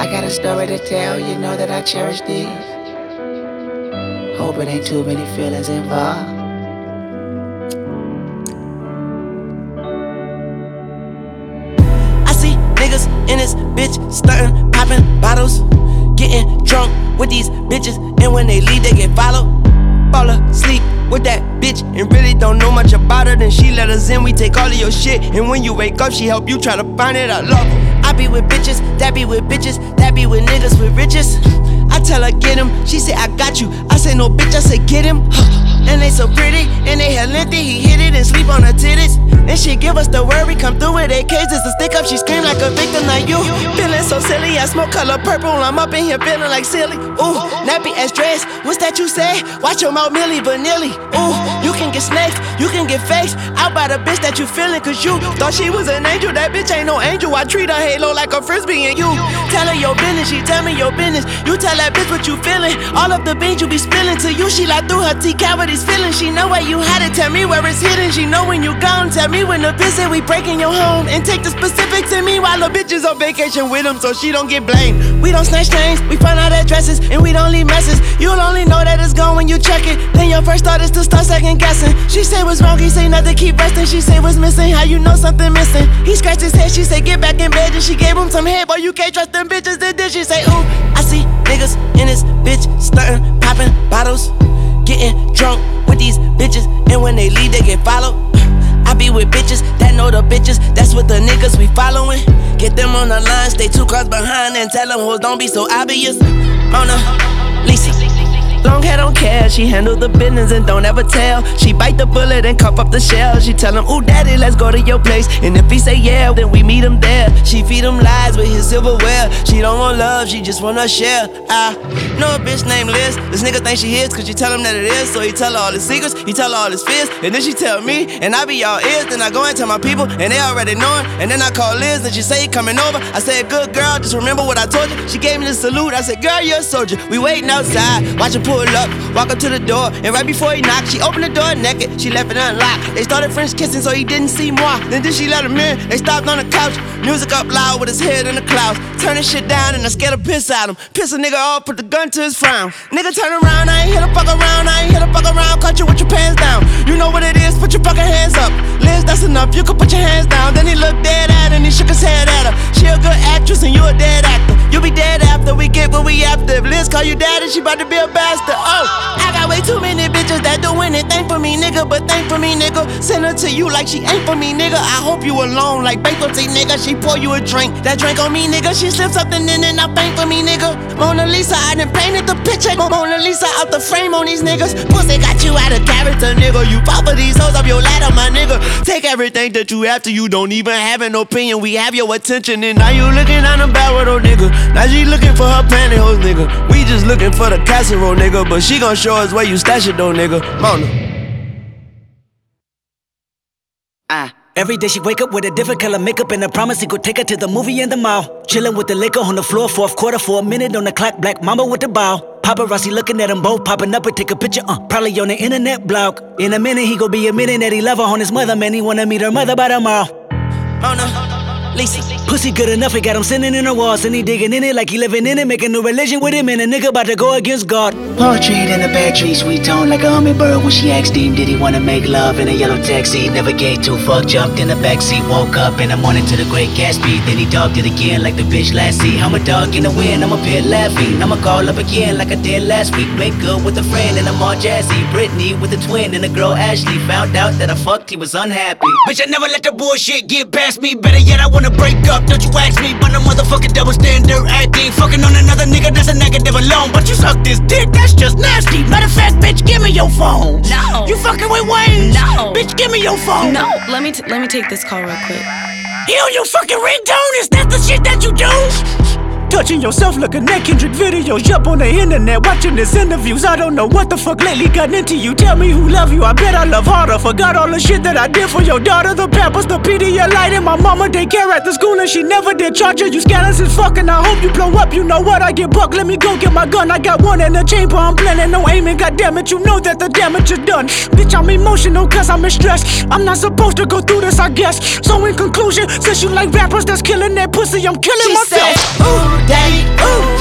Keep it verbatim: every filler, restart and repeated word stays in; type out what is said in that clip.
I got a story to tell, you know that I cherish these. Hope it ain't too many feelings involved. I see niggas in this bitch stuntin', poppin' bottles, getting drunk with these bitches, and when they leave they get followed. Fall asleep with that bitch and really don't know much about her. Then she let us in, we take all of your shit, and when you wake up she help you try to find it. I love her. I be with bitches, that be with bitches, that be with niggas with riches. I tell her get him, she say I got you. I say no bitch, I say get him. And they so pretty, and they hair lengthy, he hit it and sleep on her titties. Then she give us the word, we come through with A Ks just to stick up. She scream like a victim, like you. Feeling so silly, I smoke color purple, I'm up in here feeling like silly. Ooh, nappy ass dress, what's that you say? Watch your mouth, Millie Vanilli. Ooh, you can get snaked, you can get faked out by the bitch that you feeling, cause you thought she was an angel. That bitch ain't no angel, I treat her halo like a frisbee. And you tell her your business, she tell me your business. You tell that bitch what you feeling, all of the beans you be spilling. To you, she like through her T cavities feeling. She know where you had it, tell me where it's hidden. She know when you gone, tell me when to visit. We breaking your home and take the specifics. And meanwhile the bitch is on vacation with him, so she don't get blamed. We don't snatch chains, we find out addresses, and we don't leave messes. You'll only know that it's gone when you check it. Then your first thought is to start second guessing. She say what's wrong, he say nothing, keep resting. She say what's missing, how you know something missing. He scratched his head, she say get back in bed. And she gave him some head, boy you can't trust them bitches. Then did she say ooh, I see niggas in this bitch stuntin', poppin' bottles, getting drunk with these bitches, and when they leave they get followed. I be with bitches that know the bitches, that's what the niggas we following. Get them on the line, stay two cars behind, and tell them hoes don't be so obvious. Mona Lisa, long hair don't care, she handle the business and don't ever tell. She bite the bullet and cuff up the shell. She tell him, ooh daddy, let's go to your place. And if he say yeah, then we meet him there. She feed him lies with his silverware. She don't want love, she just wanna share. I know a bitch named Liz. This nigga think she is, cause she tell him that it is. So he tell her all his secrets, he tell her all his fears. And then she tell me, and I be all ears. Then I go and tell my people, and they already knowin'. And then I call Liz, and she say he coming over. I said, good girl, just remember what I told you. She gave me the salute, I said, girl, you're a soldier. We waiting outside, watch her pull up, walk up to the door, and right before he knocked, she opened the door naked, she left it unlocked. They started French kissing so he didn't see moi. Then did she let him in, they stopped on the couch, music up loud with his head in the clouds. Turning shit down and I scared to piss at him. Piss a nigga off, put the gun to his frown. Nigga turn around, I ain't here to fuck around, I ain't here to fuck around. Caught you with your pants down, you know what it is, put your fucking hands up. Liz, that's enough, you can put your hands down. Then he looked dead at her and he shook his head at her. She a good actress and you a dead actor. You be dead after we get what we after. If Liz call you daddy, she bout to be a bastard. Oh, I got way too many bitches that do anything for me, nigga. But thank for me, nigga. Send her to you like she ain't for me, nigga. I hope you alone like bankruptcy, nigga. She pour you a drink, that drink on me, nigga. She slip something in and I bank for me, nigga. Mona Lisa, I done painted the picture. Mona Lisa out the frame on these niggas. Pussy got you out of character, nigga. You fall for these hoes up your ladder, my nigga. Take everything that you have to, you don't even have an opinion. We have your attention and now you looking on the barrel, though, nigga. Now she looking for her pantyhose, nigga. We just looking for the casserole, nigga. But she gon' show us where you stash it, though, nigga. Mona. Ah. Every day she wake up with a different color makeup and a promise he could take her to the movie in the mall. Chillin' with the liquor on the floor, fourth quarter for a minute on the clock. Black mama with the bow. Paparazzi looking at them both, popping up and take a picture, uh, probably on the internet blog. In a minute he gon' be admitting that he love her on his mother, man. He wanna meet her mother by tomorrow. Mona Lisa. Pussy good enough, he got him sitting in the walls, and he digging in it like he living in it, making a religion with him, and a nigga about to go against God. Poetry in a bad tree, sweet tone like a hummingbird. When she asked him, did he wanna make love in a yellow taxi? Never gave two fuck, jumped in the backseat, woke up in the morning to the Great Gatsby. Then he dogged it again like the bitch Lassie. I'm a dog in the wind, I'm a pit laughing. I'ma call up again like I did last week. Make good with a friend and I'm all jazzy. Brittany with a twin and a girl Ashley. Found out that I fucked, he was unhappy. Bitch, I never let the bullshit get past me. Better yet, I wanna break up, don't you ask me. But no motherfucking double standard acting. Fucking on another nigga, that's a negative alone. But you suck this dick, that's just nasty. Matter of fact, bitch, give me your phone. No. You fucking with Wayne? No. Bitch, give me your phone. No. Let me t- let me take this call real quick. He on your fucking ringtone? Is that the shit that you do? Touching yourself, looking at Kendrick videos. Up on the internet, watching his interviews. I don't know what the fuck lately got into you. Tell me who love you, I bet I love harder. Forgot all the shit that I did for your daughter. The Pampers, the Pedialyte, and my mama daycare at the school. And she never did charge her. You scandalous as fuck, and I hope you blow up. You know what, I get buck, let me go get my gun. I got one in the chamber, I'm planning no aiming. God damn it, you know that the damage is done. Bitch, I'm emotional cause I'm in stress. I'm not supposed to go through this, I guess. So in conclusion, since you like rappers that's killing that pussy, I'm killing She myself. said, ooh, daddy, ooh.